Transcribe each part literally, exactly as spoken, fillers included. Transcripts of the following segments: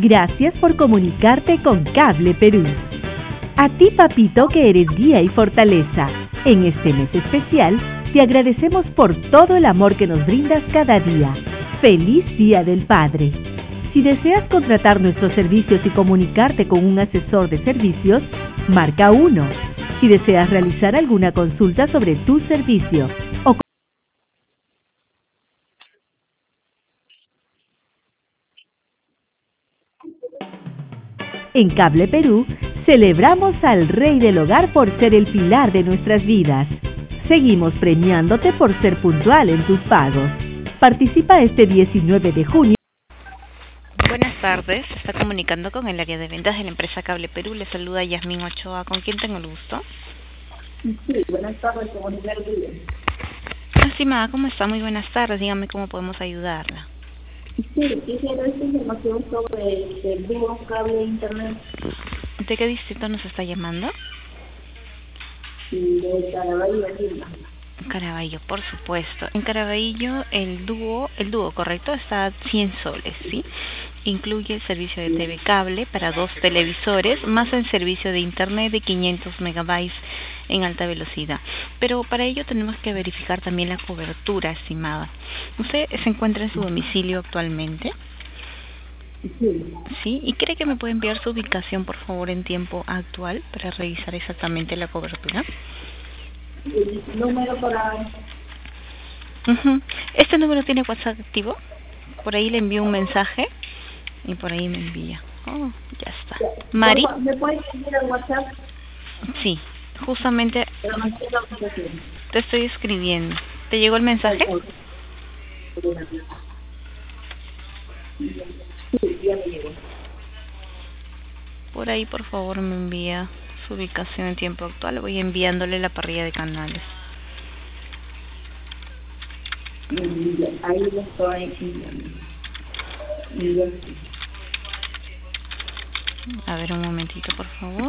Gracias por comunicarte con Cable Perú. A ti, papito, que eres guía y fortaleza. En este mes especial, te agradecemos por todo el amor que nos brindas cada día. ¡Feliz Día del Padre! Si deseas contratar nuestros servicios y comunicarte con un asesor de servicios, marca uno. Si deseas realizar alguna consulta sobre tu servicio o en Cable Perú, celebramos al Rey del Hogar por ser el pilar de nuestras vidas. Seguimos premiándote por ser puntual en tus pagos. Participa este diecinueve de junio. Buenas tardes, se está comunicando con el área de ventas de la empresa Cable Perú. Le saluda Yasmín Ochoa. ¿Con quién tengo el gusto? Sí, buenas tardes, comunicar bien. Estimada, ¿cómo está? Muy buenas tardes. Dígame cómo podemos ayudarla. Sí, quisiera esta información sobre el dúo cable de internet. ¿De qué distrito nos está llamando? De Caraballo, Lima. Caraballo, por supuesto. En Caraballo el dúo, el dúo correcto, está a cien soles, ¿sí? Incluye el servicio de T V cable para dos televisores, más el servicio de internet de quinientos megabytes en alta velocidad. Pero para ello tenemos que verificar también la cobertura, estimada. ¿Usted se encuentra en su domicilio actualmente? Sí. ¿Sí? ¿Y cree que me puede enviar su ubicación, por favor, en tiempo actual para revisar exactamente la cobertura? El número para... Uh-huh. ¿Este número tiene WhatsApp activo? Por ahí le envío un mensaje y por ahí me envía. Oh, ya está. Mari. ¿Me puedes enviar al WhatsApp? Sí, justamente Pero no sé la ubicación. te estoy escribiendo. ¿Te llegó el mensaje? Sí, ya me llegó. Por ahí, por favor, me envía su ubicación en tiempo actual. Voy enviándole la parrilla de canales. Ahí lo estoy enviando. A ver, un momentito, por favor.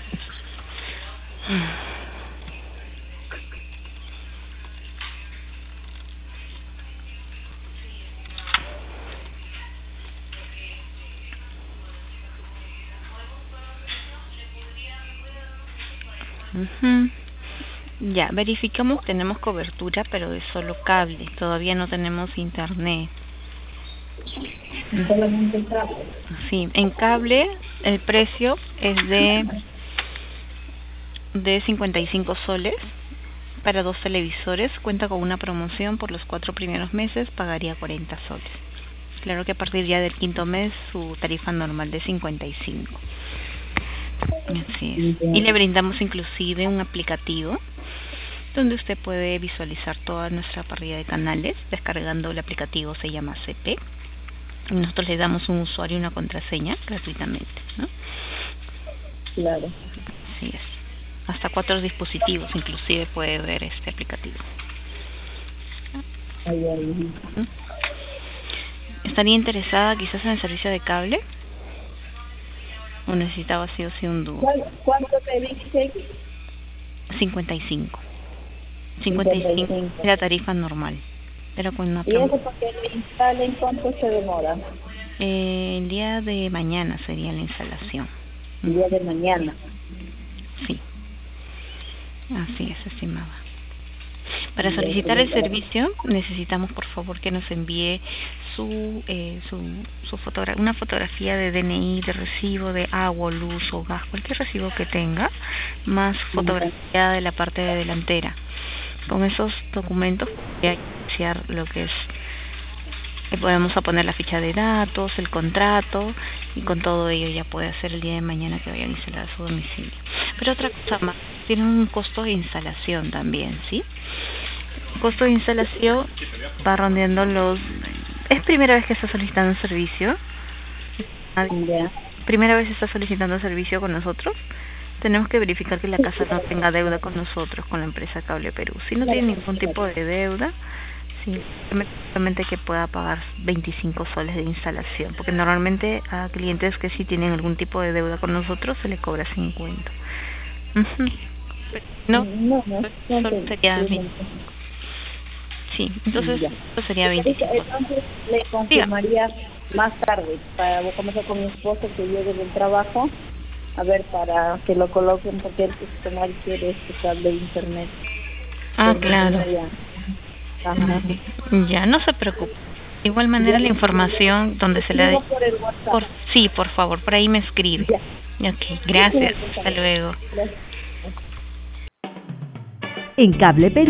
Uh-huh. Ya, verificamos que tenemos cobertura, pero de solo cable. Todavía no tenemos internet. Solamente cable. Sí, en cable el precio es de de cincuenta y cinco soles para dos televisores. Cuenta con una promoción por los cuatro primeros meses, pagaría cuarenta soles. Claro que a partir ya del quinto mes su tarifa normal de cincuenta y cinco. Así es. Y le brindamos inclusive un aplicativo donde usted puede visualizar toda nuestra parrilla de canales descargando el aplicativo. Se llama C P y nosotros le damos un usuario y una contraseña gratuitamente, ¿no? Claro. Así es. Hasta cuatro dispositivos inclusive puede ver este aplicativo. Ahí, ahí. ¿Estaría interesada quizás en el servicio de cable? ¿O necesitaba sí o sí un dúo? ¿Cuánto te dice? cincuenta y cinco. cincuenta y cinco es la tarifa normal. Pero con una ¿Y eso para que le instalen cuánto se demora? Eh, el día de mañana sería la instalación. El día de mañana. Sí. Así es, estimada. Para solicitar el servicio necesitamos por favor que nos envíe su eh, su, su fotogra una fotografía de D N I, de recibo de agua, luz o gas, cualquier recibo que tenga, más fotografía de la parte delantera. Con esos documentos voy a iniciar lo que es, eh, podemos a poner la ficha de datos, el contrato, y con todo ello ya puede hacer el día de mañana que vayan a instalar a su domicilio. Pero otra cosa más, tiene un costo de instalación también, ¿sí? El costo de instalación va rondeando los... ¿Es primera vez que está solicitando un servicio? Ya. ¿Primera vez está solicitando servicio con nosotros? Tenemos que verificar que la casa no tenga deuda con nosotros, con la empresa Cable Perú. Si no tiene ningún tipo de deuda, sí, simplemente que pueda pagar veinticinco soles de instalación, porque normalmente a clientes que sí tienen algún tipo de deuda con nosotros se le cobra cincuenta. Uh-huh. No, no, no, no solo sería veinticinco. Sí, entonces esto sería veinticinco. Entonces le confirmaría más tarde, para voy a conversar con mi esposo que llegue del trabajo, a ver, para que lo coloquen, porque él, pues, como él quiere este cable de internet. Ah, claro. Ya. Ajá. Ya, no se preocupe. De igual manera, la información donde se la... Por el WhatsApp. Por, sí, por favor, por ahí me escribe. Ya. Ok, gracias. Hasta luego. Gracias. En Cable Perú